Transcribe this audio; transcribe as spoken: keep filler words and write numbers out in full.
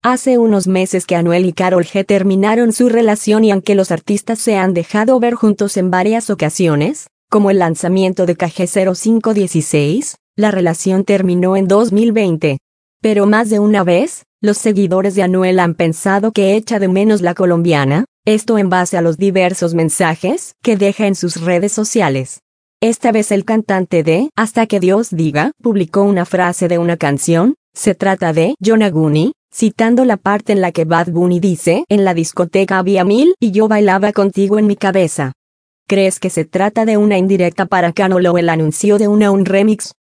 Hace unos meses que Anuel y Karol G terminaron su relación y aunque los artistas se han dejado ver juntos en varias ocasiones, como el lanzamiento de K G cero cinco dieciséis, la relación terminó en dos mil veinte. Pero más de una vez, los seguidores de Anuel han pensado que echa de menos la colombiana, esto en base a los diversos mensajes que deja en sus redes sociales. Esta vez el cantante de Hasta que Dios diga publicó una frase de una canción, se trata de Yonaguni, citando la parte en la que Bad Bunny dice: en la discoteca había mil y yo bailaba contigo en mi cabeza. ¿Crees que se trata de una indirecta para Karol o el anuncio de una un remix?